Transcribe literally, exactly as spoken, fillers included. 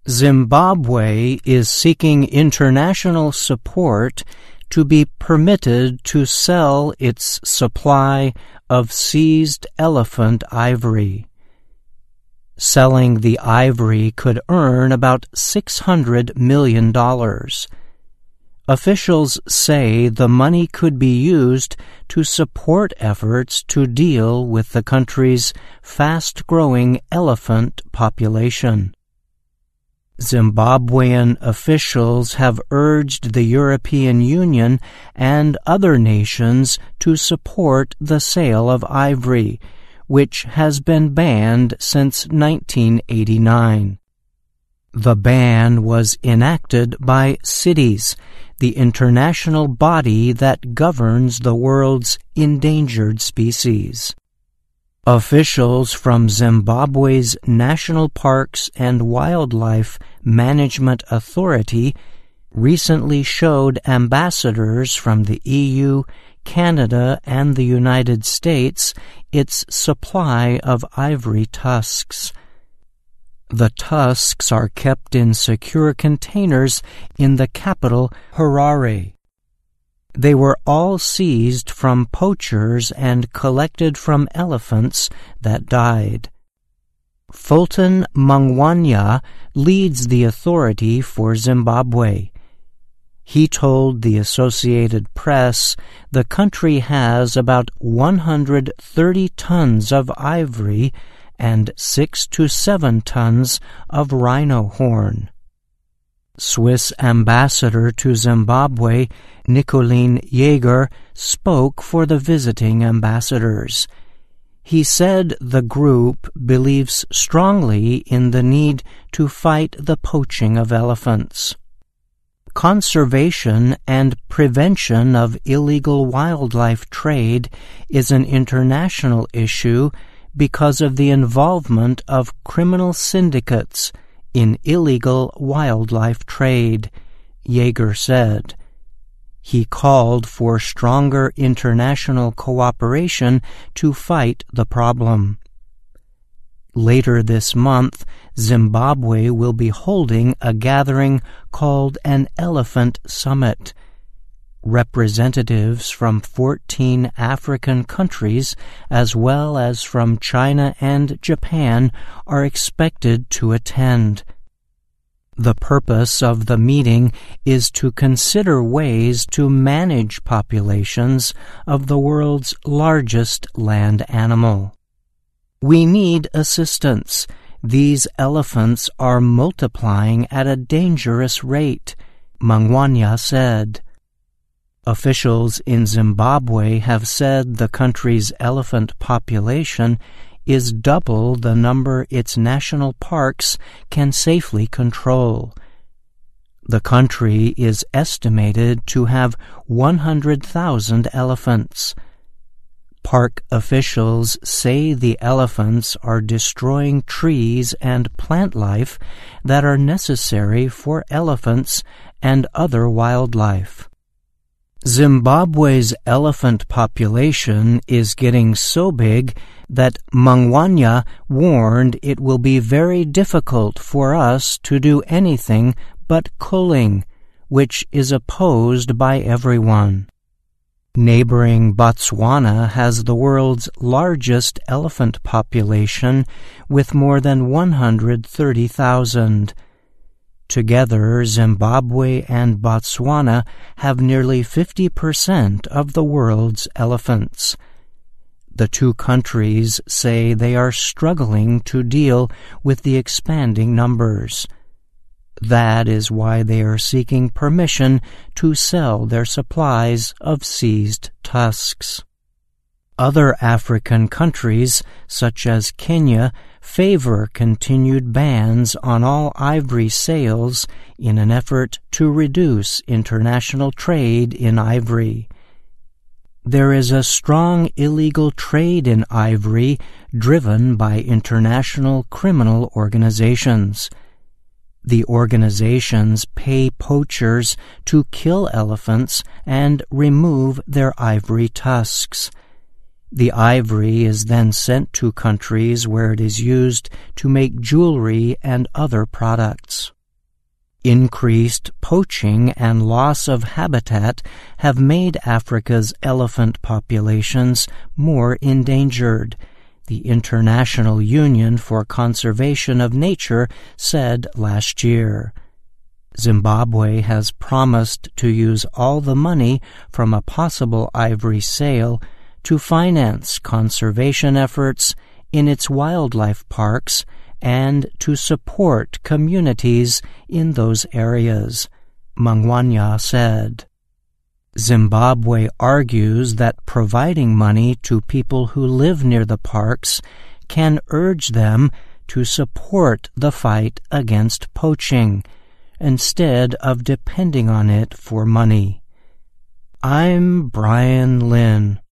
Zimbabwe is seeking international support to be permitted to sell its supply of seized elephant ivory. Selling the ivory could earn about six hundred million dollars. Officials say the money could be used to support efforts to deal with the country's fast-growing elephant population. Zimbabwean officials have urged the European Union and other nations to support the sale of ivory, which has been banned since nineteen eighty-nine. The ban was enacted by CITES, the international body that governs the world's endangered species. Officials from Zimbabwe's National Parks and Wildlife Management Authority recently showed ambassadors from the E U, Canada, and the United States its supply of ivory tusks. The tusks are kept in secure containers in the capital, Harare. They were all seized from poachers and collected from elephants that died. Fulton Mangwanya leads the authority for Zimbabwe. He told the Associated Press the country has about one hundred thirty tons of ivory and six to seven tons of rhino horn. Swiss ambassador to Zimbabwe, Nicolene Jaeger, spoke for the visiting ambassadors. He said the group believes strongly in the need to fight the poaching of elephants. Conservation and prevention of illegal wildlife trade is an international issue because of the involvement of criminal syndicates in illegal wildlife trade, Jaeger said. He called for stronger international cooperation to fight the problem. Later this month, Zimbabwe will be holding a gathering called an Elephant Summit. Representatives from fourteen African countries, as well as from China and Japan, are expected to attend. The purpose of the meeting is to consider ways to manage populations of the world's largest land animal. We need assistance. These elephants are multiplying at a dangerous rate, Mangwanya said. Officials in Zimbabwe have said the country's elephant population is double the number its national parks can safely control. The country is estimated to have one hundred thousand elephants. Park officials say the elephants are destroying trees and plant life that are necessary for elephants and other wildlife. Zimbabwe's elephant population is getting so big that Mangwanya warned it will be very difficult for us to do anything but culling, which is opposed by everyone. Neighboring Botswana has the world's largest elephant population with more than one hundred thirty thousand. Together, Zimbabwe and Botswana have nearly fifty percent of the world's elephants. The two countries say they are struggling to deal with the expanding numbers. That is why they are seeking permission to sell their supplies of seized tusks. Other African countries, such as Kenya, favor continued bans on all ivory sales in an effort to reduce international trade in ivory. There is a strong illegal trade in ivory driven by international criminal organizations. The organizations pay poachers to kill elephants and remove their ivory tusks. The ivory is then sent to countries where it is used to make jewelry and other products. Increased poaching and loss of habitat have made Africa's elephant populations more endangered, the International Union for Conservation of Nature said last year. Zimbabwe has promised to use all the money from a possible ivory sale to finance conservation efforts in its wildlife parks and to support communities in those areas, Mangwanya said. Zimbabwe argues that providing money to people who live near the parks can urge them to support the fight against poaching, instead of depending on it for money. I'm Brian Lynn.